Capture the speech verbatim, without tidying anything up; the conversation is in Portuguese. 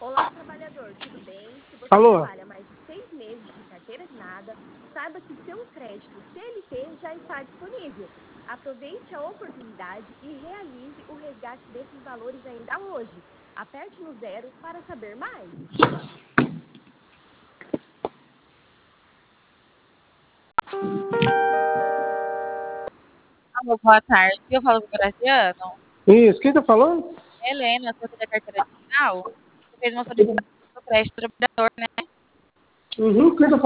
Olá, trabalhador, tudo bem? Se você Alô? trabalha mais de seis meses de carteira assinada, saiba que seu crédito C L T já está disponível. Aproveite a oportunidade e realize o resgate desses valores ainda hoje. Aperte no zero para saber mais. Alô, boa tarde. Eu falo com o Graziano. Isso, quem tá falando? Helena, sou da carteira digital. Você fez uma solicitação do crédito do trabalhador, né? Uhum, quem tá